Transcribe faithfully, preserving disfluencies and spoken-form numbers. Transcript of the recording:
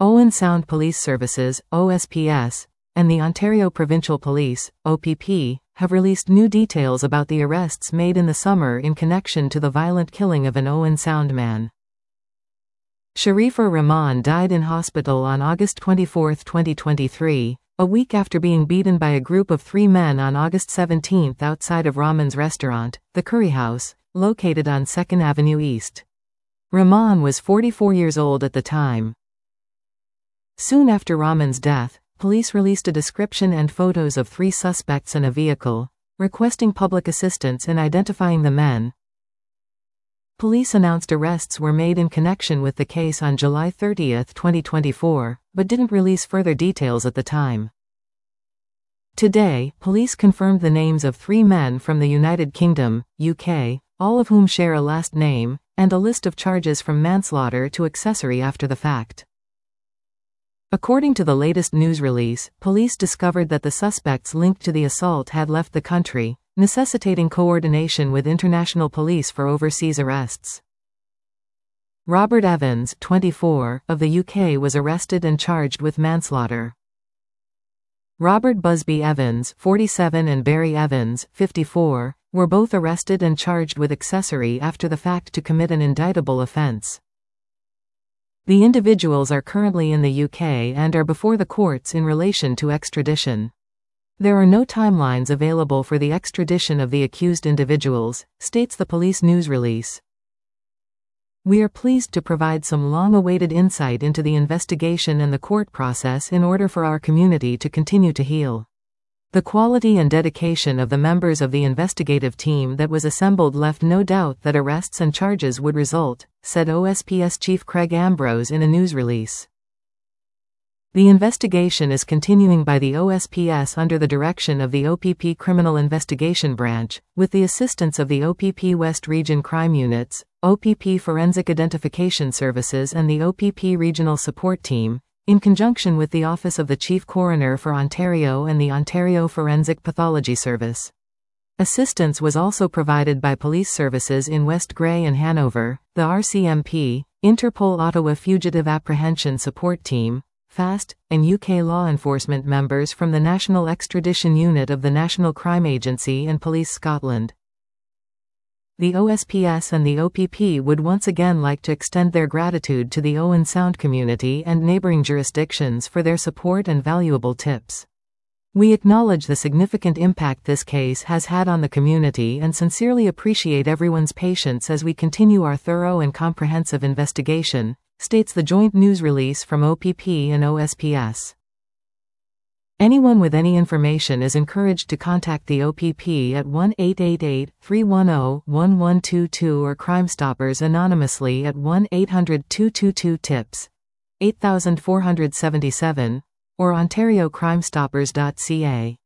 Owen Sound Police Services, O S P S, and the Ontario Provincial Police, O P P, have released new details about the arrests made in the summer in connection to the violent killing of an Owen Sound man. Sharifa Rahman died in hospital on August twenty-fourth, twenty twenty-three, a week after being beaten by a group of three men on August seventeenth outside of Rahman's restaurant, the Curry House, located on second Avenue East. Rahman was forty-four years old at the time. Soon after Rahman's death, police released a description and photos of three suspects and a vehicle, requesting public assistance in identifying the men. Police announced arrests were made in connection with the case on July thirtieth, twenty twenty-four, but didn't release further details at the time. Today, police confirmed the names of three men from the United Kingdom, U K, all of whom share a last name, and a list of charges from manslaughter to accessory after the fact. According to the latest news release, police discovered that the suspects linked to the assault had left the country, necessitating coordination with international police for overseas arrests. Robert Evans, twenty-four, of the U K was arrested and charged with manslaughter. Robert Busby Evans, forty-seven, and Barry Evans, fifty-four, were both arrested and charged with accessory after the fact to commit an indictable offence. The individuals are currently in the U K and are before the courts in relation to extradition. There are no timelines available for the extradition of the accused individuals, states the police news release. We are pleased to provide some long-awaited insight into the investigation and the court process in order for our community to continue to heal. The quality and dedication of the members of the investigative team that was assembled left no doubt that arrests and charges would result, said O S P S Chief Craig Ambrose in a news release. The investigation is continuing by the O S P S under the direction of the O P P Criminal Investigation Branch, with the assistance of the O P P West Region Crime Units, O P P Forensic Identification Services and the O P P Regional Support Team, in conjunction with the Office of the Chief Coroner for Ontario and the Ontario Forensic Pathology Service. Assistance was also provided by police services in West Grey and Hanover, the R C M P, Interpol Ottawa Fugitive Apprehension Support Team, FAST, and U K law enforcement members from the National Extradition Unit of the National Crime Agency and Police Scotland. The O S P S and the O P P would once again like to extend their gratitude to the Owen Sound community and neighbouring jurisdictions for their support and valuable tips. We acknowledge the significant impact this case has had on the community and sincerely appreciate everyone's patience as we continue our thorough and comprehensive investigation, states the joint news release from O P P and O S P S. Anyone with any information is encouraged to contact the O P P at one eight eight eight, three one zero, one one two two or Crime Stoppers anonymously at one eight hundred, two two two, TIPS, eight four seven seven, or ontario crime stoppers dot c a.